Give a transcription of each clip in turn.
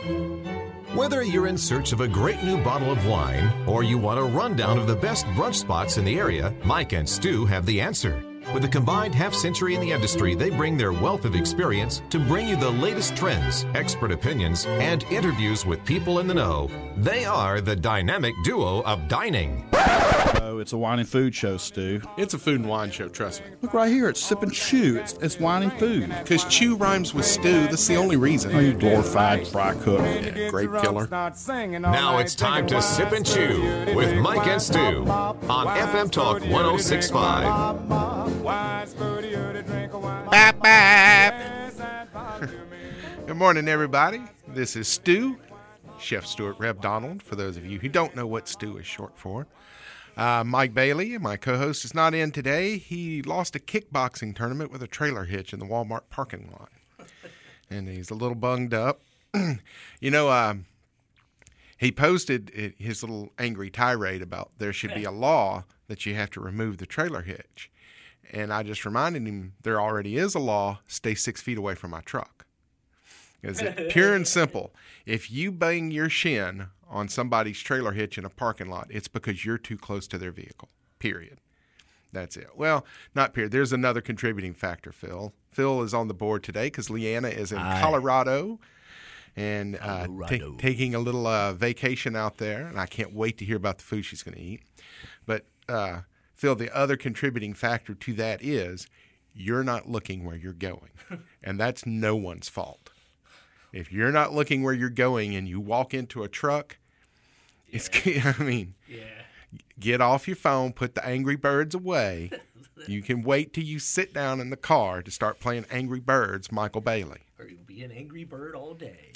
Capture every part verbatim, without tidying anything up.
Whether you're in search of a great new bottle of wine or you want a rundown of the best brunch spots in the area, Mike and Stu have the answer. With a combined half century in the industry, they bring their wealth of experience to bring you the latest trends, expert opinions, and interviews with people in the know. They are the dynamic duo of dining. Oh, it's a wine and food show, Stu. It's a food and wine show, trust me. Look right here, it's Sip and Chew. It's, it's wine and food. Because chew rhymes with stew, that's the only reason. Oh, you glorified fry cook. Yeah, grape killer. Now it's time to Sip and Chew with Mike and Stu on F M Talk one oh six point five. Bap, bap. Good morning, everybody. This is Stu, Chef Stuart Reb Donald, for those of you who don't know what Stu is short for. Uh, Mike Bailey, my co-host, is not in today. He lost a kickboxing tournament with a trailer hitch in the Walmart parking lot, and he's a little bunged up. You know, um, he posted his little angry tirade about there should be a law that you have to remove the trailer hitch. And I just reminded him there already is a law, stay six feet away from my truck. Is it pure and simple? If you bang your shin on somebody's trailer hitch in a parking lot, it's because you're too close to their vehicle, period. That's it. Well, not period. There's another contributing factor, Phil. Phil is on the board today because Leanna is in Aye. Colorado and uh, Colorado. ta- taking a little uh, vacation out there, and I can't wait to hear about the food she's going to eat. But uh, Phil, the other contributing factor to that is you're not looking where you're going, and that's no one's fault. If you're not looking where you're going and you walk into a truck, yeah. it's, I mean, yeah. get off your phone, put the Angry Birds away. You can wait till you sit down in the car to start playing Angry Birds, Michael Bailey. Or you'll be an angry bird all day.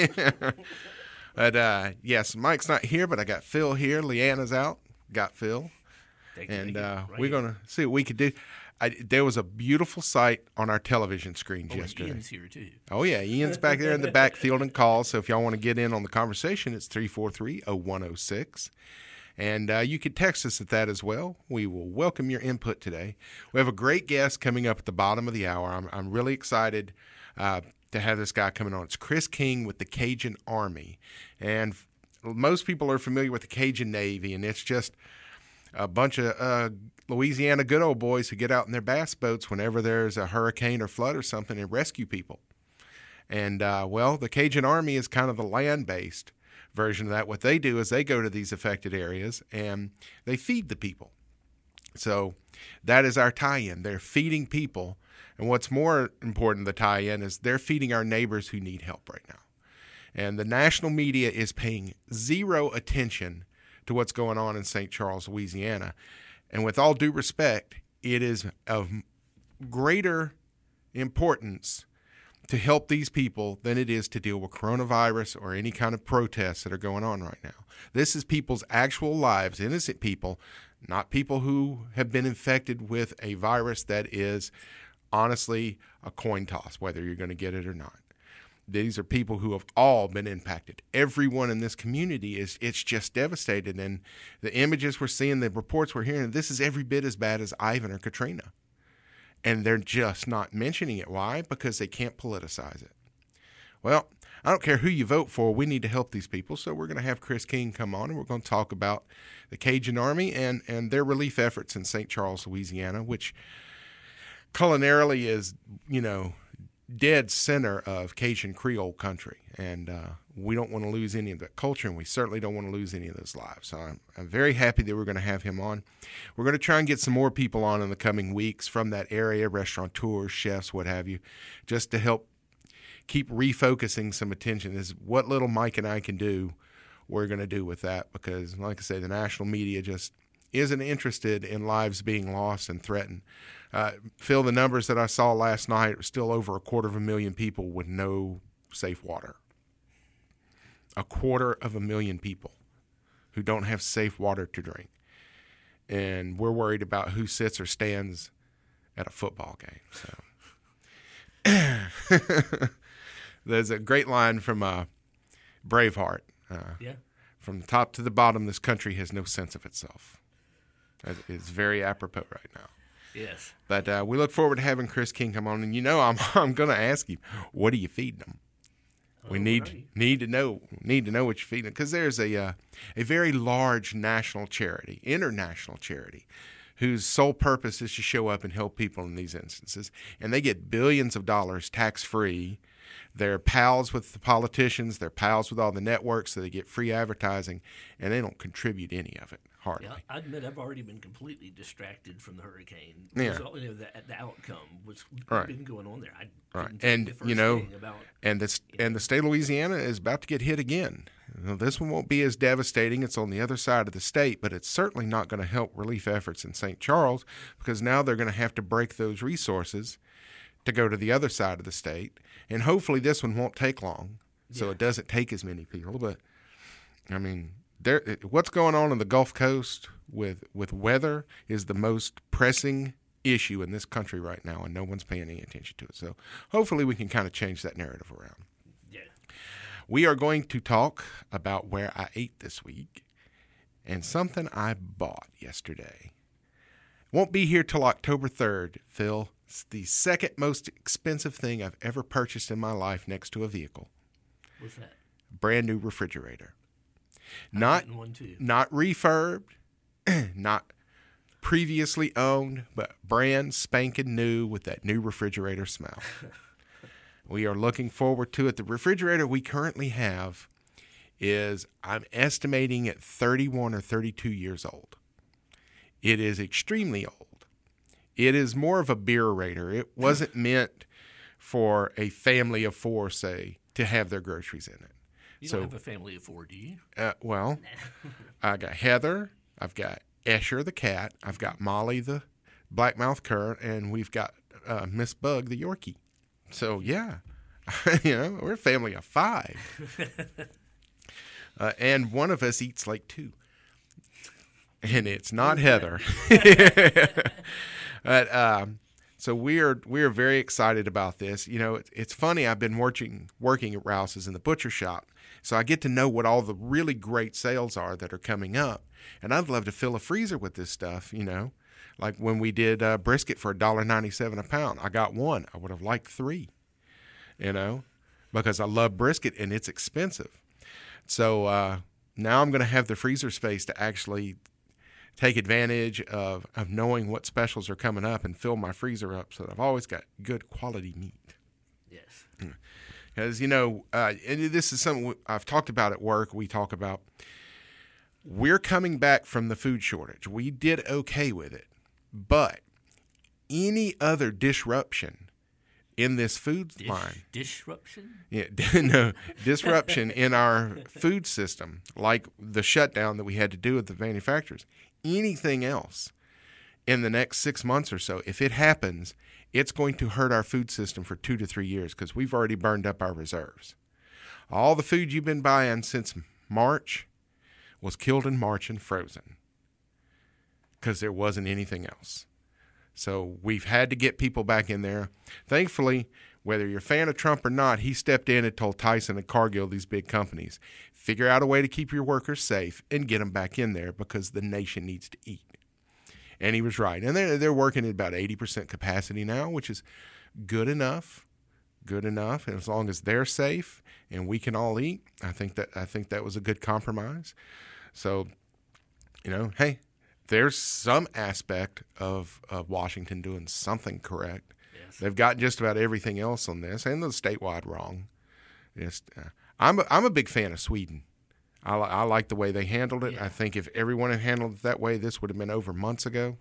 But, uh, yes, Mike's not here, but I got Phil here. Leanna's out. Got Phil. Thank you, and thank you. uh, Right we're going to see what we could do. I, there was a beautiful sight on our television screens oh, yesterday. Ian's here, too. Oh, yeah. Ian's back there in the backfield and calls. So if y'all want to get in on the conversation, it's three four three, oh one oh six. And uh, you can text us at that as well. We will welcome your input today. We have a great guest coming up at the bottom of the hour. I'm, I'm really excited uh, to have this guy coming on. It's Chris King with the Cajun Army. And f- most people are familiar with the Cajun Navy, and it's just a bunch of uh, Louisiana good old boys who get out in their bass boats whenever there's a hurricane or flood or something and rescue people. And, uh, well, the Cajun Army is kind of the land-based version of that. What they do is they go to these affected areas and they feed the people. So that is our tie-in. They're feeding people. And what's more important, the tie-in, is they're feeding our neighbors who need help right now. And the national media is paying zero attention to what's going on in Saint Charles, Louisiana. And with all due respect, it is of greater importance to help these people than it is to deal with coronavirus or any kind of protests that are going on right now. This is people's actual lives, innocent people, not people who have been infected with a virus that is honestly a coin toss, whether you're going to get it or not. These are people who have all been impacted. Everyone in this community is, it's just devastated. And the images we're seeing, the reports we're hearing, this is every bit as bad as Ivan or Katrina. And they're just not mentioning it. Why? Because they can't politicize it. Well, I don't care who you vote for. We need to help these people. So we're going to have Chris King come on, and we're going to talk about the Cajun Army and, and their relief efforts in Saint Charles, Louisiana, which culinarily is, you know, dead center of Cajun Creole country, and uh, we don't want to lose any of that culture, and we certainly don't want to lose any of those lives. So I'm, I'm very happy that we're going to have him on. We're going to try and get some more people on in the coming weeks from that area, restaurateurs, chefs, what have you, just to help keep refocusing some attention. This is what little Mike and I can do, we're going to do with that, because, like I say, the national media just isn't interested in lives being lost and threatened. Uh, Phil, the numbers that I saw last night are still over a quarter of a million people with no safe water. A quarter of a million people who don't have safe water to drink. And we're worried about who sits or stands at a football game. So there's a great line from uh, Braveheart. Uh, yeah. From the top to the bottom, this country has no sense of itself. It's very apropos right now. Yes. But uh, we look forward to having Chris King come on. And, you know, I'm I'm going to ask you, what are you feeding them? We Oh, need right. need to know need to know what you're feeding, because there's a uh, a very large national charity, international charity, whose sole purpose is to show up and help people in these instances, and they get billions of dollars tax free. They're pals with the politicians. They're pals with all the networks, so they get free advertising, and they don't contribute any of it, hardly. Yeah, I admit I've already been completely distracted from the hurricane. Yeah. So, you know, the, the outcome was Right. been going on there. I Right. couldn't tell And, the you first know, thing about, And this and the state of Louisiana is about to get hit again. Now, this one won't be as devastating. It's on the other side of the state, but it's certainly not going to help relief efforts in Saint Charles, because now they're going to have to break those resources to go to the other side of the state. And hopefully this one won't take long, so Yeah. it doesn't take as many people. But, I mean, there, what's going on in the Gulf Coast with, with weather is the most pressing issue in this country right now, and no one's paying any attention to it. So hopefully we can kind of change that narrative around. yeah. We are going to talk about where I ate this week and something I bought yesterday. Won't be here till October third, Phil. It's the second most expensive thing I've ever purchased in my life next to a vehicle. What's that? Brand new refrigerator. Not Getting one too. not refurbed, not previously owned, but brand spanking new with that new refrigerator smell. We are looking forward to it. The refrigerator we currently have is, I'm estimating, at thirty-one or thirty-two years old. It is extremely old. It is more of a beer-rater. It wasn't meant for a family of four, say, to have their groceries in it. You So- don't have a family of four, do you? Uh, well, I got Heather, I've got Escher the cat, I've got Molly the blackmouth cur, and we've got uh, Miss Bug the Yorkie. So yeah, you know, we're a family of five, uh, and one of us eats like two, and it's not Heather. But um, so we are we are very excited about this. You know, it's, it's funny. I've been working working at Rouse's in the butcher shop, so I get to know what all the really great sales are that are coming up. And I'd love to fill a freezer with this stuff. You know, like when we did uh, brisket for a dollar ninety-seven a pound. I got one. I would have liked three. You know, because I love brisket and it's expensive. So uh, now I'm going to have the freezer space to actually take advantage of, of knowing what specials are coming up and fill my freezer up so that I've always got good quality meat. Yes. Because, you know, uh, and this is something I've talked about at work. We talk about we're coming back from the food shortage. We did okay with it. But any other disruption in this food Dish, line, disruption? yeah, no, disruption in our food system, like the shutdown that we had to do with the manufacturers, anything else in the next six months or so, if it happens, it's going to hurt our food system for two to three years because we've already burned up our reserves. All the food you've been buying since March was killed in March and frozen because there wasn't anything else. So we've had to get people back in there. Thankfully, whether you're a fan of Trump or not, he stepped in and told Tyson and Cargill, these big companies, figure out a way to keep your workers safe and get them back in there because the nation needs to eat. And he was right. And they're, they're working at about eighty percent capacity now, which is good enough, good enough. And as long as they're safe and we can all eat, I think that I think that was a good compromise. So, you know, hey, there's some aspect of, of Washington doing something correct. Yes. They've got just about everything else on this, and the statewide wrong. Just, uh, I'm a, I'm a big fan of Sweden. I, li- I like the way they handled it. Yeah. I think if everyone had handled it that way, this would have been over months ago.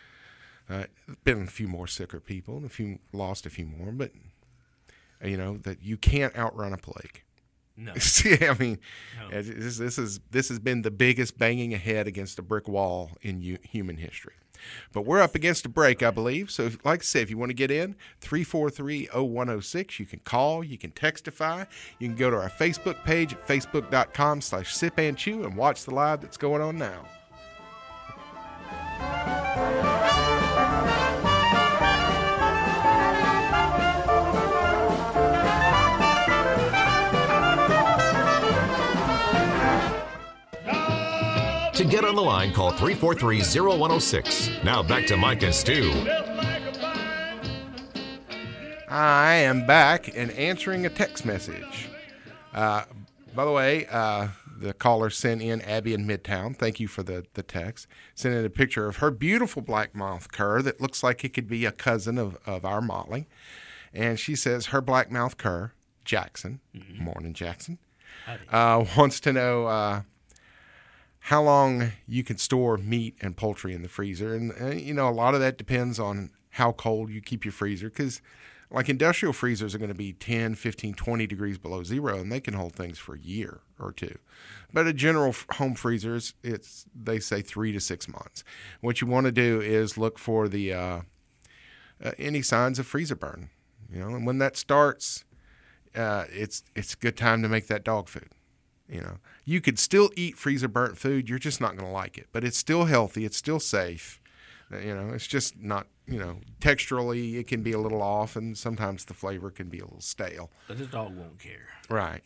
Uh, been a few more sicker people, and a few lost a few more, but you know that you can't outrun a plague. No. See, I mean, No. this, this is this has been the biggest banging ahead against a brick wall in u- human history. But we're up against a break, I believe. So, if, like I said, if you want to get in, three four three, oh one oh six, you can call, you can textify, you can go to our Facebook page at facebook.com slash sip and chew and watch the live that's going on now. To get on the line, call three four three, oh one oh six. Now back to Mike and Stu. I am back and answering a text message Uh, by the way, uh, the caller sent in, Abby in Midtown. Thank you for the, the text. Sent in a picture of her beautiful black-mouthed cur that looks like it could be a cousin of, of our Motley. And she says her black-mouthed cur, Jackson, mm-hmm. morning Jackson, uh, wants to know uh, how long you can store meat and poultry in the freezer. And, uh, you know, a lot of that depends on how cold you keep your freezer, because like industrial freezers are going to be ten, fifteen, twenty degrees below zero, and they can hold things for a year or two. But a general home freezer, is, it's they say three to six months. What you want to do is look for the uh, uh, any signs of freezer burn. You know, and when that starts, uh, it's it's a good time to make that dog food. You know, you could still eat freezer burnt food. You're just not going to like it, but it's still healthy. It's still safe. You know, it's just not, you know, texturally it can be a little off, and sometimes the flavor can be a little stale. But the dog won't care. Right.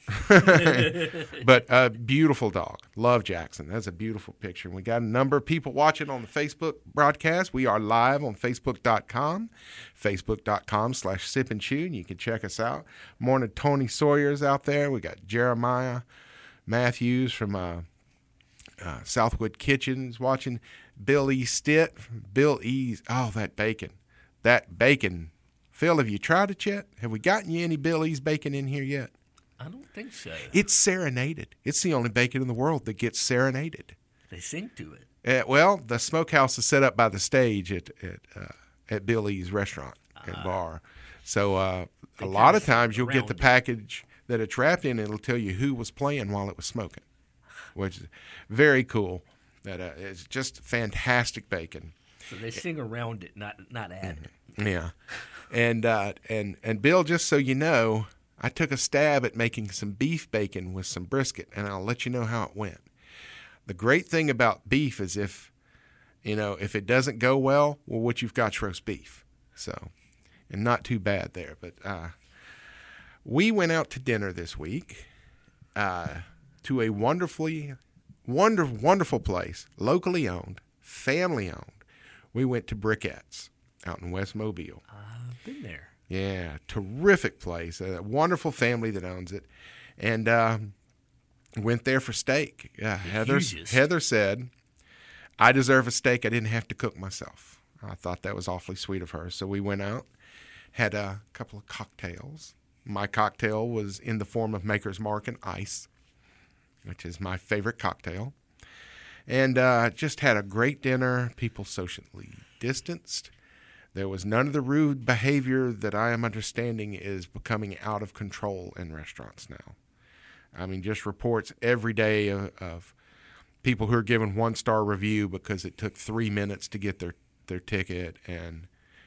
But a beautiful dog. Love Jackson. That's a beautiful picture. We got a number of people watching on the Facebook broadcast. We are live on Facebook dot com, Facebook dot com slash Sip and Chew, and you can check us out. Morning, Tony Sawyer's out there. We got Jeremiah Matthews from uh, uh, Southwood Kitchens watching. Bill E. Stitt, Bill E's, oh, that bacon. That bacon. Phil, have you tried it yet? Have we gotten you any Bill E's bacon in here yet? I don't think so. It's serenaded. It's the only bacon in the world that gets serenaded. They sing to it. Uh, well, the smokehouse is set up by the stage at at, uh, at Bill E's restaurant and uh, bar. So uh, a lot of times you'll get the package that it's wrapped in, and it'll tell you who was playing while it was smoking, which is very cool. That uh, is just fantastic bacon. So they sing around it, not not at it. Yeah, and uh, and and Bill, just so you know, I took a stab at making some beef bacon with some brisket, and I'll let you know how it went. The great thing about beef is if you know if it doesn't go well, well, what you've got is roast beef. So, and not too bad there. But uh, we went out to dinner this week uh, to a wonderfully. Wonderful, wonderful place, locally owned, family owned. We went to Briquettes out in West Mobile. I've been there. Yeah, terrific place. A wonderful family that owns it. And uh, went there for steak. Uh, Heather, Heather said, I deserve a steak I didn't have to cook myself. I thought that was awfully sweet of her. So we went out, had a couple of cocktails. My cocktail was in the form of Maker's Mark and ice, which is my favorite cocktail, and uh, just had a great dinner. People socially distanced. There was none of the rude behavior that I am understanding is becoming out of control in restaurants now. I mean, just reports every day of, of people who are giving one-star review because it took three minutes to get their, their ticket. And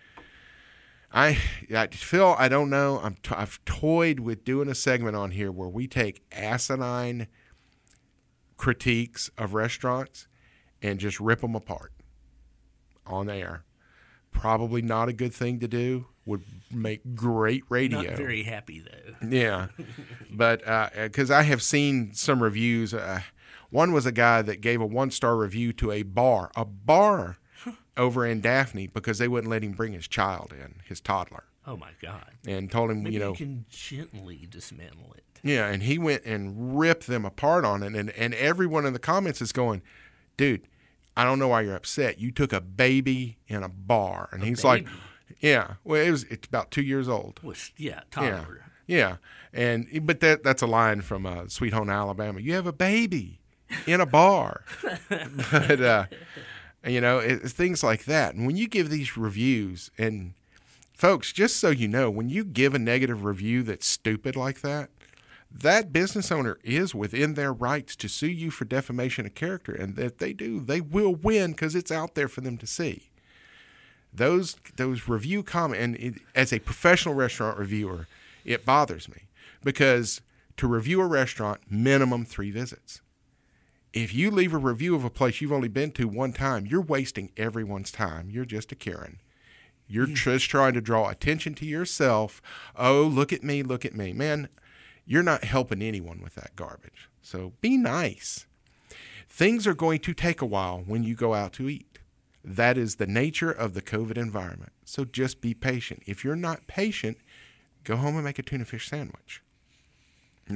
I, I Phil, I don't know. I'm t- I've toyed with doing a segment on here where we take asinine critiques of restaurants and just rip them apart on air. Probably not a good thing to do. Would make great radio. Not very happy though. Yeah, but because uh, I have seen some reviews. Uh, one was a guy that gave a one-star review to a bar, a bar over in Daphne, because they wouldn't let him bring his child in, his toddler. Oh my God! And told him, Maybe you know, you can gently dismantle it. Yeah, and he went and ripped them apart on it, and and everyone in the comments is going, dude, I don't know why you're upset. You took a baby in a bar, and a he's baby? like, yeah, well, it was it's about two years old. Was yeah, toddler. Yeah, yeah, and but that that's a line from uh, Sweet Home Alabama. You have a baby in a bar, but uh, you know, it's things like that. And when you give these reviews, and folks, just so you know, when you give a negative review that's stupid like that, that business owner is within their rights to sue you for defamation of character. And if they do, they will win because it's out there for them to see. Those those review comments, and it, as a professional restaurant reviewer, it bothers me because to review a restaurant, minimum three visits. If you leave a review of a place you've only been to one time, you're wasting everyone's time. You're just a Karen. You're just trying to draw attention to yourself. Oh, look at me, look at me. Man, you're not helping anyone with that garbage. So be nice. Things are going to take a while when you go out to eat. That is the nature of the COVID environment. So just be patient. If you're not patient, go home and make a tuna fish sandwich. You know,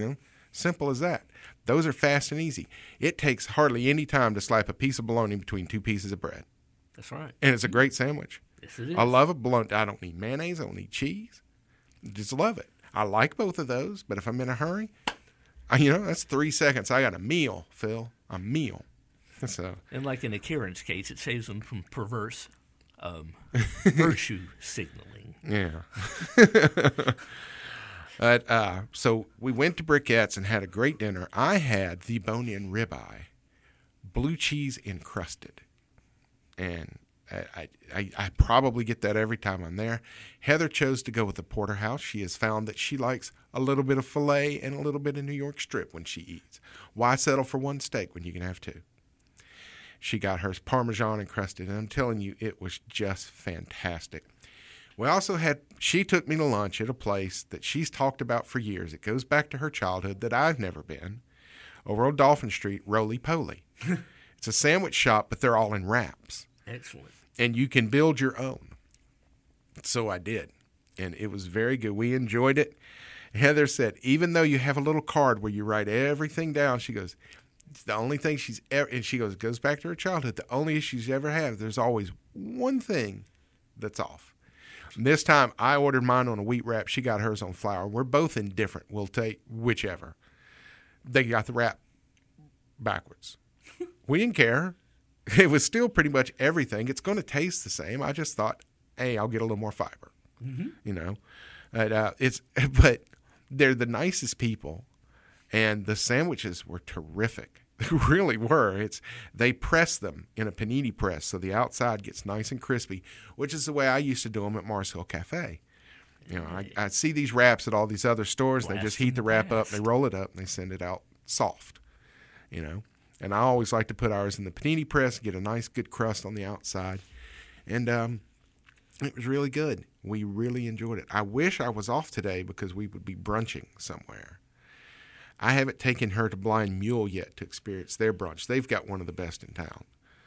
Simple as that. Those are fast and easy. It takes hardly any time to slap a piece of bologna between two pieces of bread. That's right. And it's a great sandwich. Yes, it is. I love a bologna. I don't need mayonnaise. I don't need cheese. Just love it. I like both of those, but if I'm in a hurry, I, you know, that's three seconds. I got a meal, Phil. A meal. So. And like in a Karen's case, it saves them from perverse um, virtue signaling. Yeah. But, uh, so we went to Briquettes and had a great dinner. I had the bone-in ribeye, blue cheese encrusted. And I, I, I probably get that every time I'm there. Heather chose to go with the porterhouse. She has found that she likes a little bit of filet and a little bit of New York strip when she eats. Why settle for one steak when you can have two? She got hers Parmesan encrusted, and I'm telling you, it was just fantastic. We also had, she took me to lunch at a place that she's talked about for years. It goes back to her childhood that I've never been. Over on Dolphin Street, Roly Poly. It's a sandwich shop, but they're all in wraps. Excellent. And you can build your own. So I did. And it was very good. We enjoyed it. Heather said, even though you have a little card where you write everything down, she goes, it's the only thing she's ever, and she goes, it goes back to her childhood. The only issue she's ever had, there's always one thing that's off. And this time, I ordered mine on a wheat wrap. She got hers on flour. We're both indifferent. We'll take whichever. They got the wrap backwards. We didn't care. It was still pretty much everything. It's going to taste the same. I just thought, hey, I'll get a little more fiber. Mm-hmm. You know, but, uh, it's but they're the nicest people, and the sandwiches were terrific. They really were. It's they press them in a panini press so the outside gets nice and crispy, which is the way I used to do them at Mars Hill Cafe. You know, I, I see these wraps at all these other stores. They just heat the wrap up, they roll it up, and they send it out soft. You know, and I always like to put ours in the panini press, get a nice good crust on the outside, and um, it was really good. We really enjoyed it. I wish I was off today because we would be brunching somewhere. I haven't taken her to Blind Mule yet to experience their brunch. They've got one of the best in town.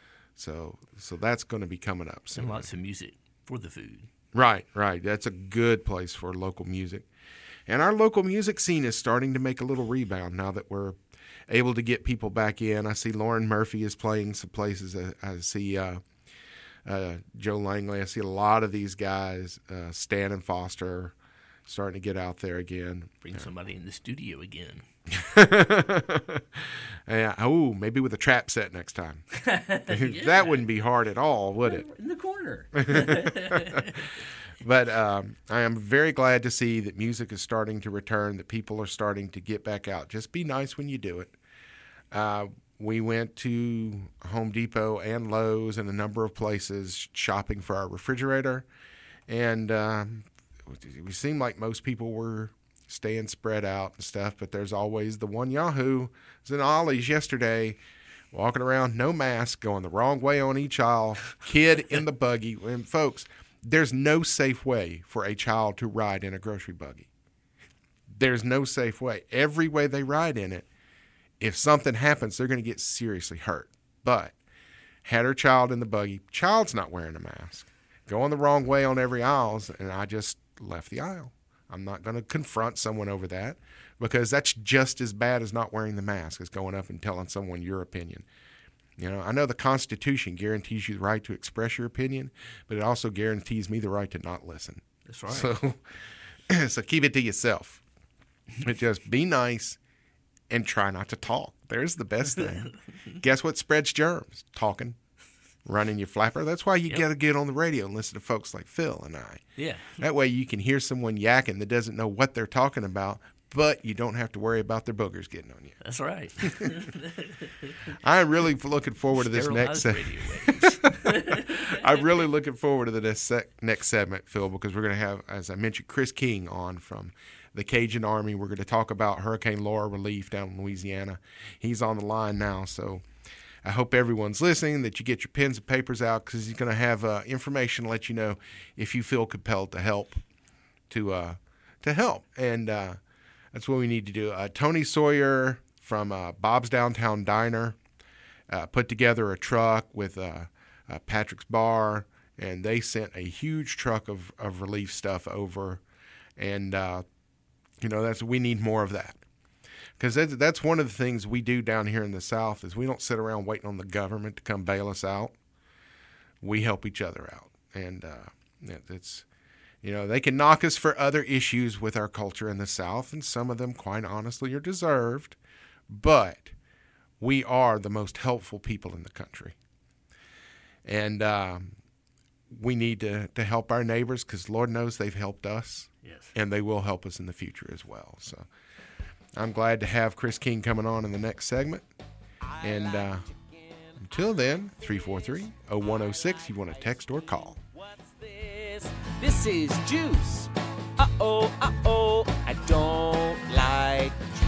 So so that's going to be coming up soon. And lots of music for the food. Right, right. That's a good place for local music. And our local music scene is starting to make a little rebound now that we're able to get people back in. I see Lauren Murphy is playing some places. I, I see uh, uh, Joe Langley. I see a lot of these guys, uh, Stan and Foster, starting to get out there again. Bring somebody in the studio again. Yeah. Oh, maybe with a trap set next time. Yeah. That wouldn't be hard at all, would it? In the corner. But um, I am very glad to see that music is starting to return, that people are starting to get back out. Just be nice when you do it. Uh, we went to Home Depot and Lowe's and a number of places shopping for our refrigerator. And um, it seemed like most people were staying spread out and stuff, but there's always the one Yahoo. I was in Ollie's yesterday, walking around, no mask, going the wrong way on each aisle, kid in the buggy. And folks, there's no safe way for a child to ride in a grocery buggy. There's no safe way. Every way they ride in it, if something happens, they're going to get seriously hurt. But had her child in the buggy, child's not wearing a mask, going the wrong way on every aisle, and I just left the aisle. I'm not going to confront someone over that because that's just as bad as not wearing the mask, as going up and telling someone your opinion. You know, I know the Constitution guarantees you the right to express your opinion, but it also guarantees me the right to not listen. That's right. So, so keep it to yourself. But just be nice and try not to talk. There's the best thing. Guess what spreads germs? Talking. Running your flapper. That's why you yep. got to get on the radio and listen to folks like Phil and I. Yeah. That way you can hear someone yakking that doesn't know what they're talking about, but you don't have to worry about their boogers getting on you. That's right. I'm really looking forward to this next segment. I'm really looking forward to the next, se- next segment, Phil, because we're going to have, as I mentioned, Chris King on from the Cajun Army. We're going to talk about Hurricane Laura relief down in Louisiana. He's on the line now, so I hope everyone's listening, that you get your pens and papers out, because he's going to have uh, information to let you know if you feel compelled to help, to uh, to help. And uh, that's what we need to do. Uh, Tony Sawyer from uh, Bob's Downtown Diner uh, put together a truck with uh, uh, Patrick's Bar, and they sent a huge truck of, of relief stuff over. And, uh, you know, that's we need more of that. because that's, that's one of the things we do down here in the South is we don't sit around waiting on the government to come bail us out. We help each other out. And uh, it, it's, you know, they can knock us for other issues with our culture in the South, and some of them, quite honestly, are deserved. But we are the most helpful people in the country. And um, we need to, to help our neighbors because Lord knows they've helped us. Yes. And they will help us in the future as well. So I'm glad to have Chris King coming on in the next segment. And uh, until then, three four three, oh one oh six, you want to text or call. What's this? This is juice. Uh-oh, uh-oh, I don't like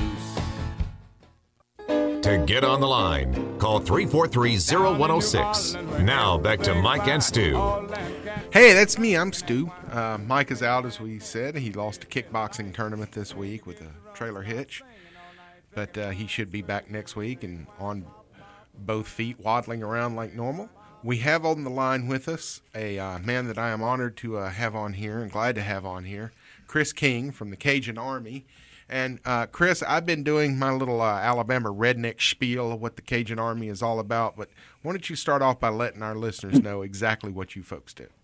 juice. To get on the line, call three four three, oh one oh six. Now back to Mike and Stu. Hey, that's me. I'm Stu. Uh, Mike is out, as we said. He lost a kickboxing tournament this week with a trailer hitch. But uh, he should be back next week and on both feet, waddling around like normal. We have on the line with us a uh, man that I am honored to uh, have on here and glad to have on here, Chris King from the Cajun Army. And, uh, Chris, I've been doing my little uh, Alabama redneck spiel of what the Cajun Army is all about, but why don't you start off by letting our listeners know exactly what you folks do?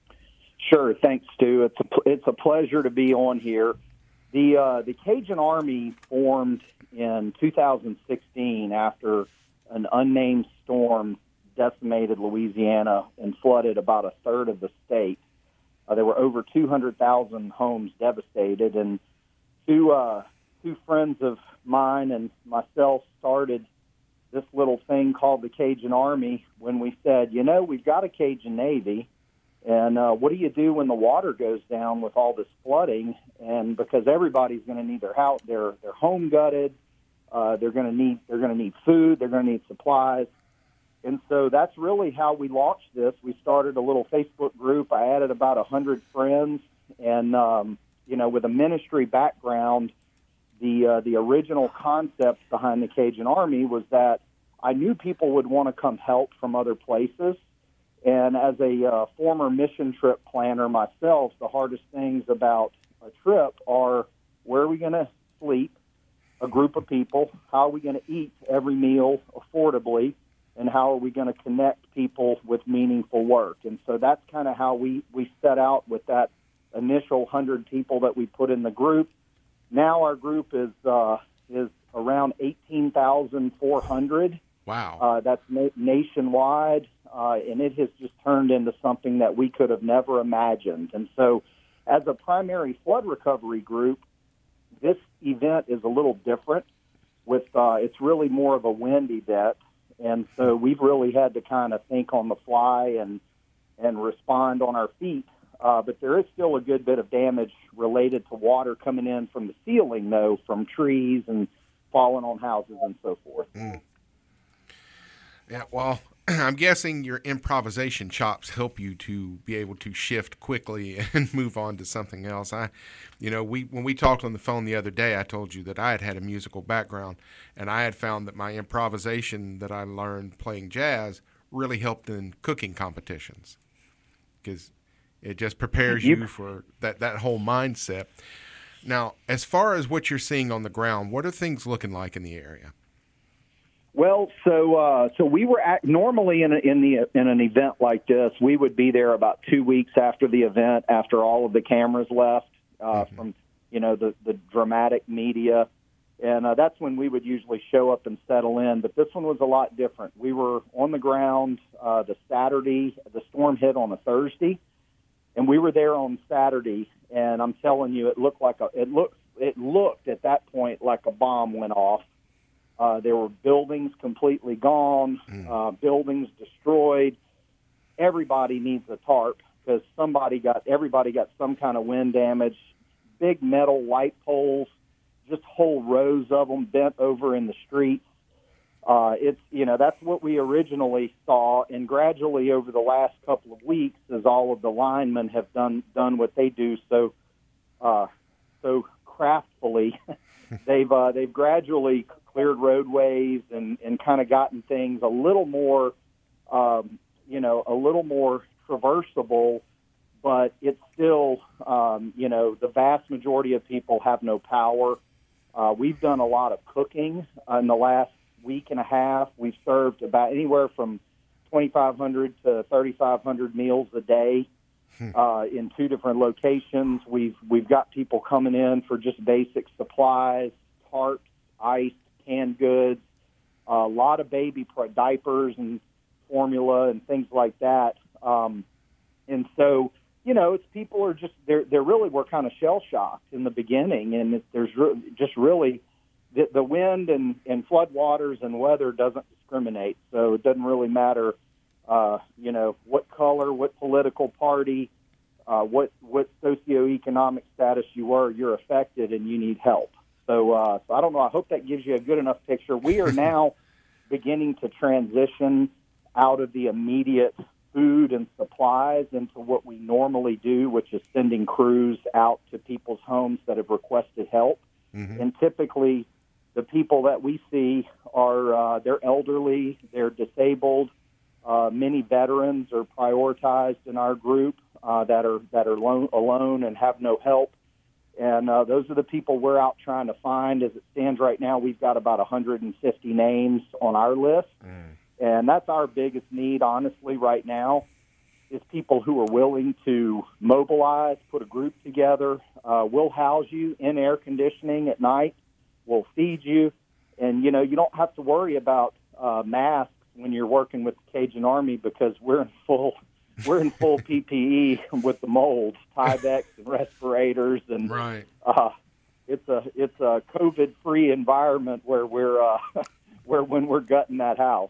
Sure. Thanks, Stu. It's a, it's a pleasure to be on here. The, uh, the Cajun Army formed in two thousand sixteen after an unnamed storm decimated Louisiana and flooded about a third of the state. Uh, there were over two hundred thousand homes devastated, and two uh, two friends of mine and myself started this little thing called the Cajun Army when we said, you know, we've got a Cajun Navy, and uh, what do you do when the water goes down with all this flooding? And because everybody's going to need their house, their their home gutted, uh, they're going to need they're going to need food, they're going to need supplies. And so that's really how we launched this. We started a little Facebook group. I added about one hundred friends. And, um, you know, with a ministry background, the uh, the original concept behind the Cajun Army was that I knew people would want to come help from other places. And as a uh, former mission trip planner myself, the hardest things about a trip are where are we going to sleep, a group of people, how are we going to eat every meal affordably, and how are we going to connect people with meaningful work. And so that's kind of how we, we set out with that initial one hundred people that we put in the group. Now our group is uh, is around eighteen thousand four hundred. Wow. Uh, that's na- nationwide, uh, and it has just turned into something that we could have never imagined. And so as a primary flood recovery group, this event is a little different. With uh, it's really more of a wind event. And so we've really had to kind of think on the fly and and respond on our feet. Uh, but there is still a good bit of damage related to water coming in from the ceiling, though, from trees and falling on houses and so forth. Mm. Yeah, well, I'm guessing your improvisation chops help you to be able to shift quickly and move on to something else. I, you know, we when we talked on the phone the other day, I told you that I had had a musical background, and I had found that my improvisation that I learned playing jazz really helped in cooking competitions because it just prepares you for that, that whole mindset. Now, as far as what you're seeing on the ground, what are things looking like in the area? Well, so uh, so we were at, normally in a, in the in an event like this, we would be there about two weeks after the event, after all of the cameras left uh, mm-hmm. from you know the the dramatic media, and uh, that's when we would usually show up and settle in. But this one was a lot different. We were on the ground uh, the Saturday. The storm hit on a Thursday, and we were there on Saturday. And I'm telling you, it looked like a it looked it looked at that point like a bomb went off. Uh, there were buildings completely gone, mm. uh, buildings destroyed. Everybody needs a tarp because somebody got, everybody got some kind of wind damage. Big metal light poles, just whole rows of them bent over in the streets. Uh, it's, you know, that's what we originally saw. And gradually over the last couple of weeks, as all of the linemen have done, done what they do so, uh, so craftfully, they've, uh, they've gradually cleared roadways and, and kind of gotten things a little more, um, you know, a little more traversable, but it's still, um, you know, the vast majority of people have no power. Uh, we've done a lot of cooking uh, in the last week and a half. We've served about anywhere from twenty-five hundred to thirty-five hundred meals a day uh, in two different locations. We've we've got people coming in for just basic supplies, tarps, ice, canned goods, a lot of baby diapers and formula and things like that. Um, and so, you know, it's people are just they're they're really were kind of shell shocked in the beginning, and it, there's re- just really the, the wind and and floodwaters and weather doesn't discriminate, so it doesn't really matter, uh, you know, what color, what political party, uh, what what socioeconomic status you were, you're affected and you need help. So, uh, so I don't know. I hope that gives you a good enough picture. We are now beginning to transition out of the immediate food and supplies into what we normally do, which is sending crews out to people's homes that have requested help. Mm-hmm. And typically, the people that we see are uh, they're elderly, they're disabled. Uh, many veterans are prioritized in our group uh, that are that are lone, alone and have no help. And uh, those are the people we're out trying to find. As it stands right now, we've got about one hundred fifty names on our list. Mm. And that's our biggest need, honestly, right now, is people who are willing to mobilize, put a group together. Uh, we'll house you in air conditioning at night. We'll feed you. And, you know, you don't have to worry about uh, masks when you're working with the Cajun Army because we're in full we're in full P P E with the molds, Tyvek and respirators. And right. uh, it's a it's a COVID-free environment where we're uh, where when we're gutting that house.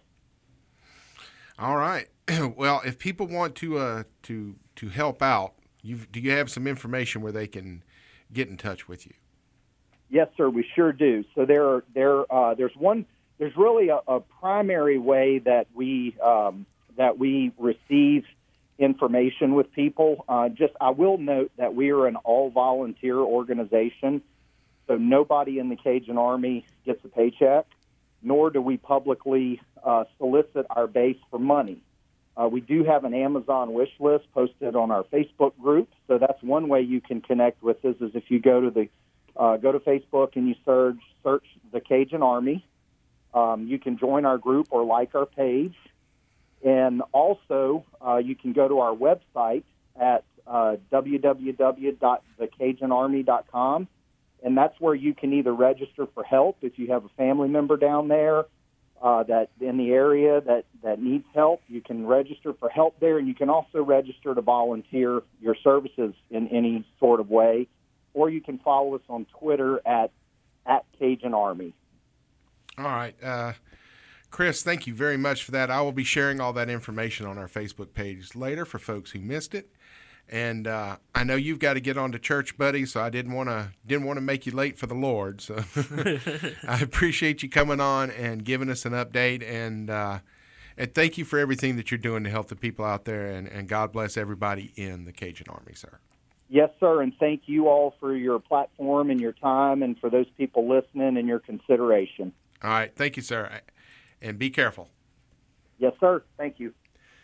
All right. Well, if people want to uh, to to help out, you do you have some information where they can get in touch with you? Yes, sir. We sure do. So there are there uh, there's one there's really a, a primary way that we um, that we receive information with people. Uh, just I will note that we are an all volunteer organization, so nobody in the Cajun Army gets a paycheck, nor do we publicly uh, solicit our base for money. Uh, we do have an Amazon wish list posted on our Facebook group, so that's one way you can connect with us. Is if you go to the uh, go to Facebook and you search search the Cajun Army, um, you can join our group or like our page, and also uh, you can go to our website at uh, w w w dot the cajun army dot com. And that's where you can either register for help if you have a family member down there uh, that in the area that, that needs help. You can register for help there, and you can also register to volunteer your services in any sort of way. Or you can follow us on Twitter at, at Cajun Army. All right. Uh, Chris, thank you very much for that. I will be sharing all that information on our Facebook page later for folks who missed it. And uh, I know you've got to get on to church, buddy, so I didn't want to didn't want to make you late for the Lord. So I appreciate you coming on and giving us an update. And uh, and thank you for everything that you're doing to help the people out there. And, and God bless everybody in the Cajun Army, sir. Yes, sir, and thank you all for your platform and your time, and for those people listening and your consideration. All right. Thank you, sir. And be careful. Yes, sir. Thank you.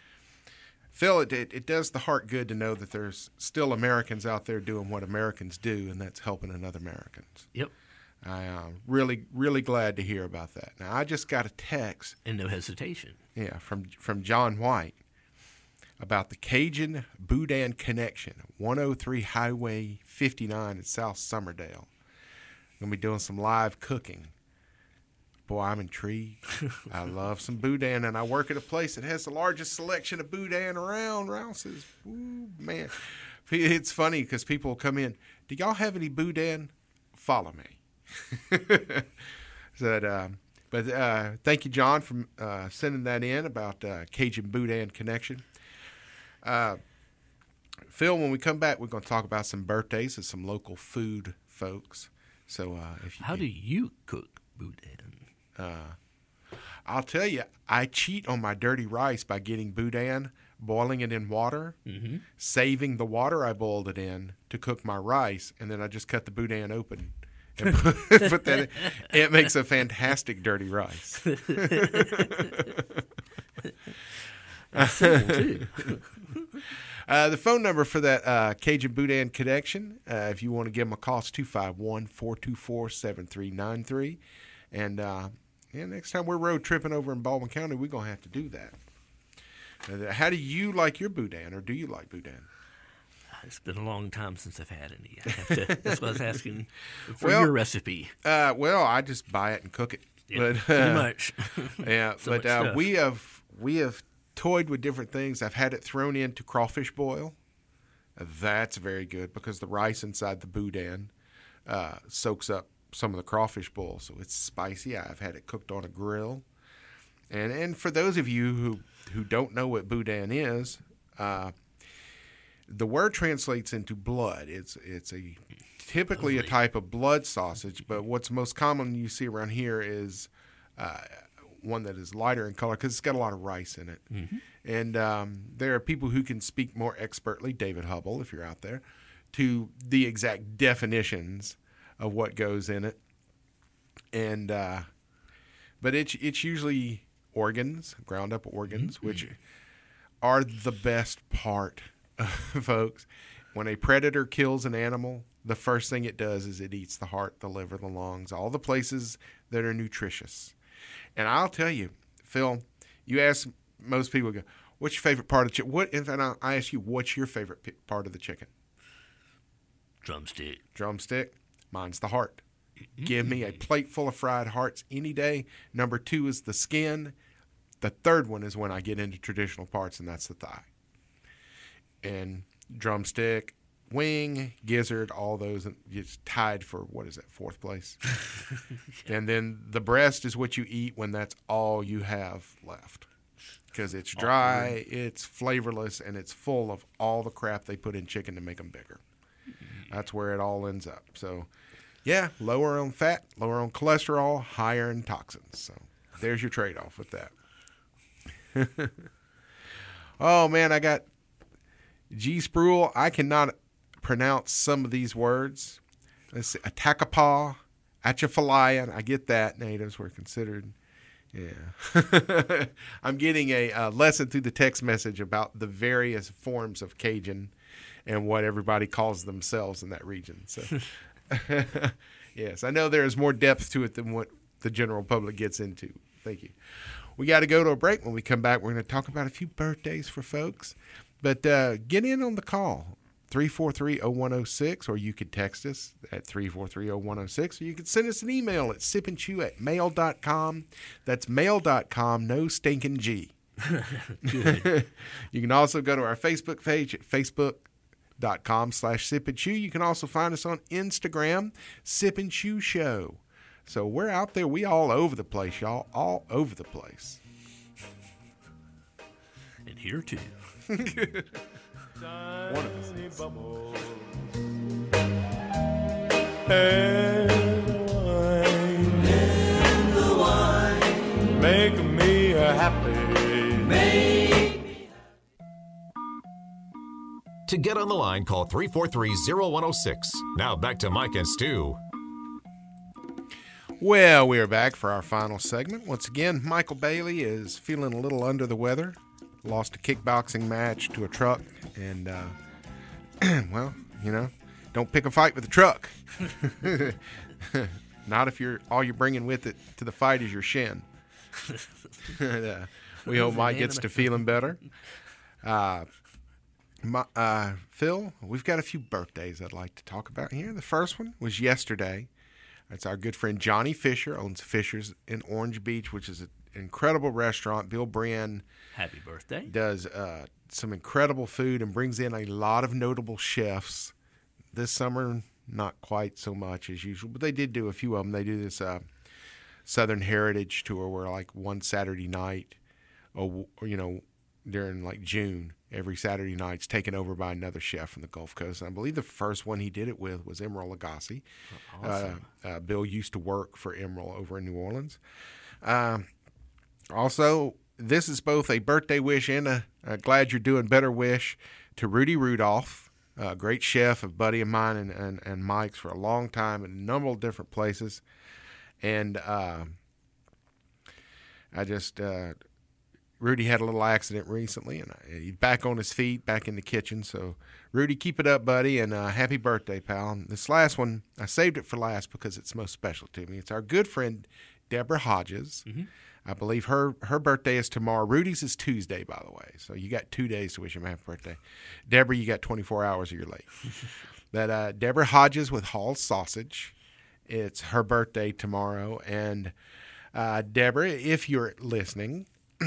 Phil, it, it, it does the heart good to know that there's still Americans out there doing what Americans do, and that's helping another Americans. Yep. I am really, really glad to hear about that. Now, I just got a text. And no hesitation. Yeah, from from John White about the Cajun Boudin Connection, one oh three Highway fifty-nine in South Summerdale. Going to be doing some live cooking. Boy, I'm intrigued. I love some boudin, and I work at a place that has the largest selection of boudin around. Rouse's, ooh, man. It's funny because people will come in, do y'all have any boudin? Follow me. so, uh, but uh, thank you, John, for uh, sending that in about uh, Cajun Boudin Connection. Uh, Phil, when we come back, we're going to talk about some birthdays of some local food folks. So, uh, if you How can, do you cook boudin? Uh, I'll tell you, I cheat on my dirty rice by getting boudin, boiling it in water, mm-hmm. saving the water I boiled it in to cook my rice, and then I just cut the boudin open and put, put that in. It makes a fantastic dirty rice. That's simple, too. Uh, the phone number for that uh, Cajun Boudin Connection, uh, if you want to give them a call, it's two five one, four two four, seven three nine three. And uh, yeah, next time we're road tripping over in Baldwin County, we're going to have to do that. Uh, how do you like your Boudin, or do you like Boudin? It's been a long time since I've had any. I have to, that's why I was asking for Well, your recipe. Uh, well, I just buy it and cook it. Yeah, but, pretty uh, much. Yeah, So but much uh, stuff. we have we have toyed with different things. I've had it thrown into crawfish boil. Uh, That's very good because the rice inside the boudin uh, soaks up some of the crawfish boil, so it's spicy. I've had it cooked on a grill. And and for those of you who, who don't know what boudin is, uh, the word translates into blood. It's it's a typically a type of blood sausage, but what's most common you see around here is uh, one that is lighter in color because it's got a lot of rice in it. Mm-hmm. And um, there are people who can speak more expertly, David Hubble, if you're out there, to the exact definitions of what goes in it. And uh, but it's it's usually organs, ground up organs, mm-hmm. which are the best part, folks. When a predator kills an animal, the first thing it does is it eats the heart, the liver, the lungs, all the places that are nutritious. And I'll tell you, Phil, you ask most people, go, what's your favorite part of chicken? What, in fact, I ask you, what's your favorite p- part of the chicken? Drumstick. Drumstick. Mine's the heart. Give me a plate full of fried hearts any day. Number two is the skin. The third one is when I get into traditional parts, and that's the thigh. And drumstick, wing, gizzard, all those, it's tied for, what is that, fourth place? Yeah. And then the breast is what you eat when that's all you have left. Because it's dry, it's flavorless, and it's full of all the crap they put in chicken to make them bigger. That's where it all ends up. So, yeah, lower on fat, lower on cholesterol, higher in toxins. So there's your trade-off with that. Oh, man, I got G. Spruill. I cannot pronounce some of these words. Let's see, Atakapaw, Atchafalaya. I get that. Natives were considered. Yeah. I'm getting a, a lesson through the text message about the various forms of Cajun and what everybody calls themselves in that region. So, yes, I know there is more depth to it than what the general public gets into. Thank you. We got to go to a break. When we come back, we're going to talk about a few birthdays for folks. But uh, get in on the call, three four three, oh one oh six, or you could text us at three four three, oh one oh six, or you can send us an email at sipandchew at mail dot com. That's mail dot com, no stinking G. You can also go to our Facebook page at facebook.com slash sipandchew. You can also find us on Instagram, Sip and Chew Show. So we're out there. We all over the place, y'all. All over the place. And here, too. One of us is. In the wine, make me happy. To get on the line, call three four three, oh one oh six. Now back to Mike and Stu. Well, we are back for our final segment. Once again, Michael Bailey is feeling a little under the weather. Lost a kickboxing match to a truck. And, uh, well, you know, don't pick a fight with a truck. Not if you're all you're bringing with it to the fight is your shin. And, uh, we hope Mike gets to feeling better. Uh, my, uh, Phil, we've got a few birthdays I'd like to talk about here. The first one was yesterday. It's our good friend Johnny Fisher, owns Fisher's in Orange Beach, which is an incredible restaurant. Bill Brand Happy birthday. does uh, some incredible food and brings in a lot of notable chefs. This summer, not quite so much as usual, but they did do a few of them. They do this uh, Southern Heritage Tour where like one Saturday night, or, or you know, during like June, every Saturday night's taken over by another chef from the Gulf Coast. And I believe the first one he did it with was Emeril Lagasse. Awesome. Uh, uh, Bill used to work for Emeril over in New Orleans. Uh, also, this is both a birthday wish and a, a glad you're doing better wish to Rudy Rudolph, a great chef, a buddy of mine and, and, and Mike's for a long time in a number of different places. And uh, I just... Uh, Rudy had a little accident recently, and I, he's back on his feet, back in the kitchen. So, Rudy, keep it up, buddy, and uh, happy birthday, pal. And this last one, I saved it for last because it's most special to me. It's our good friend, Deborah Hodges. Mm-hmm. I believe her, her birthday is tomorrow. Rudy's is Tuesday, by the way. So you got two days to wish him happy birthday. Deborah, you got twenty-four hours or you're late. But uh, Deborah Hodges with Hall's Sausage. It's her birthday tomorrow. And uh, Deborah, if you're listening,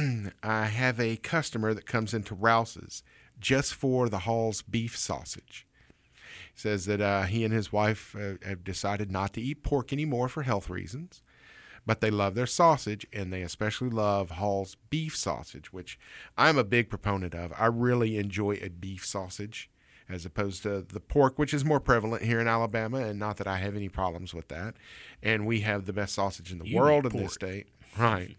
I have a customer that comes into Rouse's just for the Hall's beef sausage. He says that uh, he and his wife uh, have decided not to eat pork anymore for health reasons. But they love their sausage, and they especially love Hall's beef sausage, which I'm a big proponent of. I really enjoy a beef sausage as opposed to the pork, which is more prevalent here in Alabama, and not that I have any problems with that. And we have the best sausage in the You world eat in pork. this state. Right.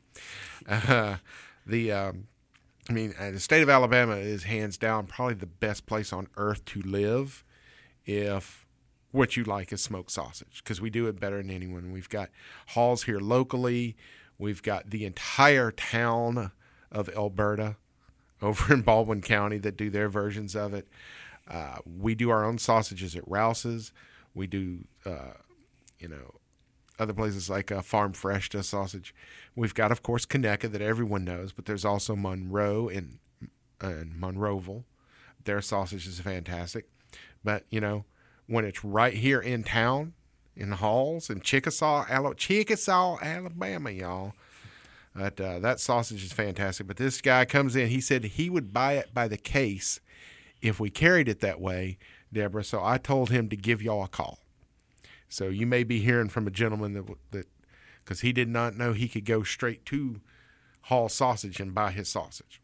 Uh, the, um, I mean, uh, the state of Alabama is hands down probably the best place on earth to live if what you like is smoked sausage, because we do it better than anyone. We've got Halls here locally. We've got the entire town of Alberta over in Baldwin County that do their versions of it. Uh, we do our own sausages at Rouse's. We do, uh, you know, other places like uh, Farm Fresh does sausage. We've got, of course, Conecuh that everyone knows, but there's also Monroe and, and Monroeville. Their sausage is fantastic. But, you know, when it's right here in town, in the Halls, in Chickasaw, Ala- Chickasaw, Alabama, y'all. But, uh, that sausage is fantastic. But this guy comes in. He said he would buy it by the case if we carried it that way, Deborah. So I told him to give y'all a call. So you may be hearing from a gentleman that, that because he did not know he could go straight to Hall Sausage and buy his sausage.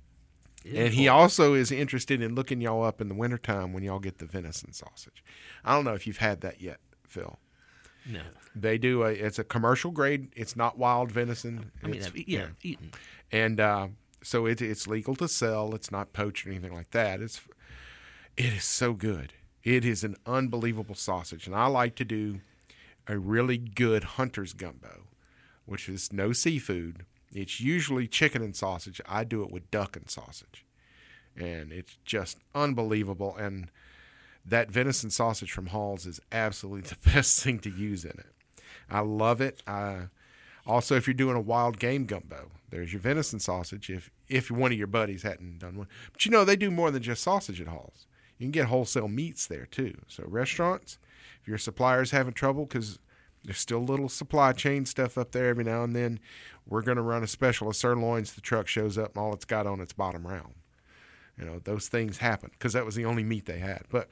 Yeah, And he cool. also is interested in looking y'all up in the wintertime when y'all get the venison sausage. I don't know if you've had that yet, Phil. No. They do a, it's a commercial grade. It's not wild venison. I mean, It's- I've, e- yeah, I've eaten. And uh, so it, it's legal to sell. It's not poached or anything like that. It's, it is so good. It is an unbelievable sausage. And I like to do a really good hunter's gumbo, which is no seafood. It's usually chicken and sausage. I do it with duck and sausage. And it's just unbelievable. And that venison sausage from Hall's is absolutely the best thing to use in it. I love it. I, also, if you're doing a wild game gumbo, there's your venison sausage if, if one of your buddies hadn't done one. But, you know, they do more than just sausage at Hall's. You can get wholesale meats there, too. So restaurants, if your supplier's having trouble because there's still little supply chain stuff up there every now and then, we're going to run a special of sirloins. The truck shows up and all it's got on its bottom round. You know, those things happen because that was the only meat they had. But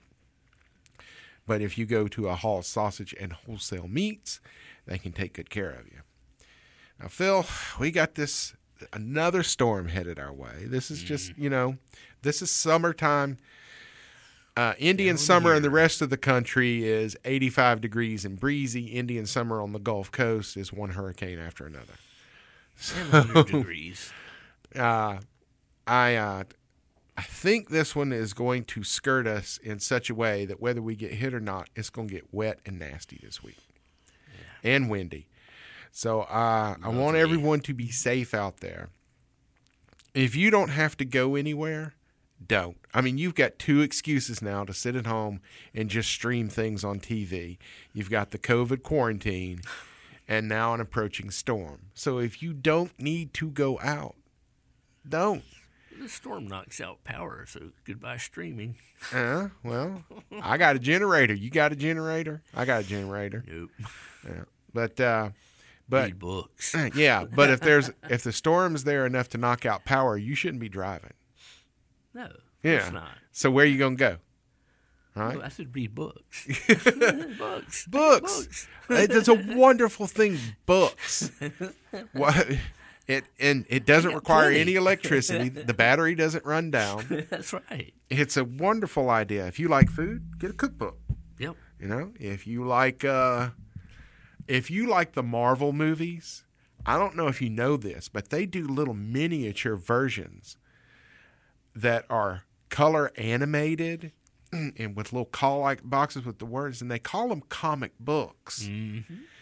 but if you go to a Hall Sausage and Wholesale Meats, they can take good care of you. Now, Phil, we got this, another storm headed our way. This is just, you know, this is summertime. Uh, Indian Down summer in the here. rest of the country is eighty-five degrees and breezy. Indian summer on the Gulf Coast is one hurricane after another. seven hundred degrees. Uh, I uh, I think this one is going to skirt us in such a way that whether we get hit or not, it's going to get wet and nasty this week, and windy. So uh, I want Lovely. everyone to be safe out there. If you don't have to go anywhere, don't. I mean, you've got two excuses now to sit at home and just stream things on T V. You've got the COVID quarantine and now an approaching storm. So if you don't need to go out, don't. The storm knocks out power, so goodbye streaming. Uh, well, I got a generator. You got a generator? I got a generator. Nope. Yeah. But uh, but Read books. yeah, but if there's if the storm's there enough to knock out power, you shouldn't be driving. No, Yeah. it's not. So where are you gonna go? All right. Well, I said read books. books. Books. It's a wonderful thing. Books. What? It and it doesn't require plenty. any electricity. The battery doesn't run down. That's right. It's a wonderful idea. If you like food, get a cookbook. Yep. You know, if you like, uh, if you like the Marvel movies, I don't know if you know this, but they do little miniature versions that are color animated and with little call-like boxes with the words, and they call them comic books. Mm-hmm.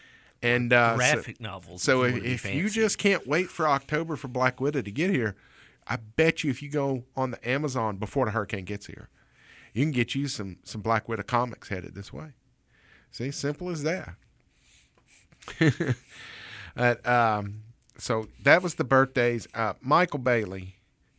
And uh, graphic so, novels. So if, if, you, if you fancy. just can't wait for October for Black Widow to get here, I bet you if you go on the Amazon before the hurricane gets here, you can get you some, some Black Widow comics headed this way. See, simple as that. uh, um, so that was the birthdays. Uh, Michael Bailey,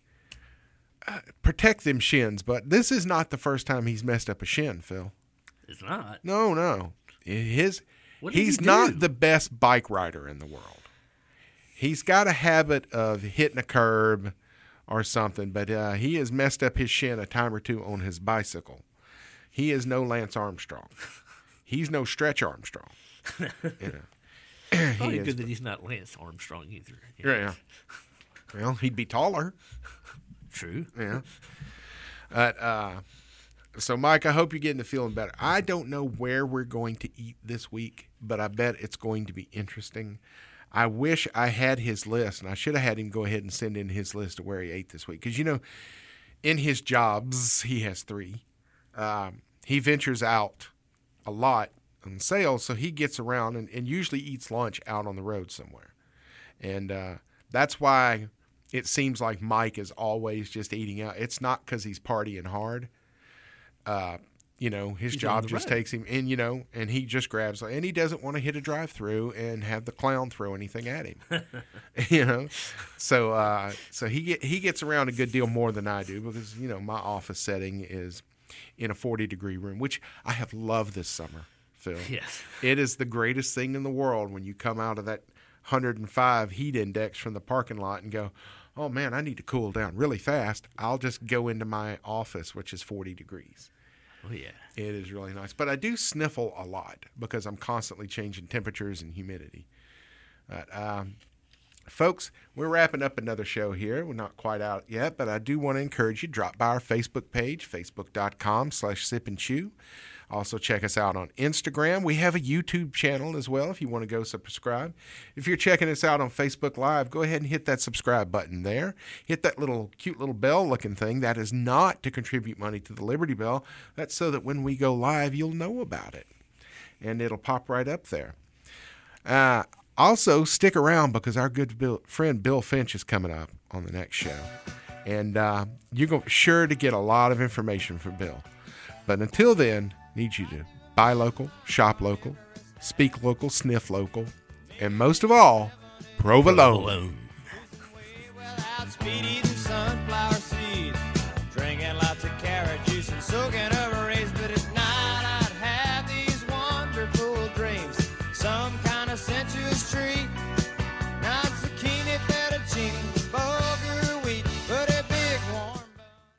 uh, protect them shins, but this is not the first time he's messed up a shin, Phil. It's not. No, no. His What did he's he not do? the best bike rider in the world. He's got a habit of hitting a curb or something, but uh, he has messed up his shin a time or two on his bicycle. He is no Lance Armstrong. He's no Stretch Armstrong. You know. Probably He is- good that he's not Lance Armstrong either. Yeah. Well, he'd be taller. True. Yeah. But, uh, so, Mike, I hope you're getting to feeling better. I don't know where we're going to eat this week, but I bet it's going to be interesting. I wish I had his list, and I should have had him go ahead and send in his list of where he ate this week. Because, you know, in his jobs, he has three. Um, he ventures out a lot on sales, so he gets around and, and usually eats lunch out on the road somewhere. And uh, that's why it seems like Mike is always just eating out. It's not because he's partying hard. Uh, you know, his He's job on the just road. takes him, and, you know, and he just grabs, and he doesn't want to hit a drive-through and have the clown throw anything at him. You know? So uh, so he get, he gets around a good deal more than I do because, you know, my office setting is in a forty-degree room, which I have loved this summer, Phil. Yes. It is the greatest thing in the world when you come out of that one hundred five heat index from the parking lot and go, oh, man, I need to cool down really fast. I'll just go into my office, which is forty degrees. Oh, yeah. It is really nice. But I do sniffle a lot because I'm constantly changing temperatures and humidity. But, um, folks, we're wrapping up another show here. We're not quite out yet, but I do want to encourage you to drop by our Facebook page, facebook.com slash sip and chew. Also, check us out on Instagram. We have a YouTube channel as well if you want to go subscribe. If you're checking us out on Facebook Live, go ahead and hit that subscribe button there. Hit that little cute little bell-looking thing. That is not to contribute money to the Liberty Bell. That's so that when we go live, you'll know about it. And it'll pop right up there. Uh, also, stick around because our good Bill, friend Bill Finch is coming up on the next show. And uh, you're go- sure to get a lot of information from Bill. But until then, need you to buy local, shop local, speak local, sniff local, and most of all, provolone. Alone. Well, out speed eating sunflower seeds, drinking lots of carrot juice and soaking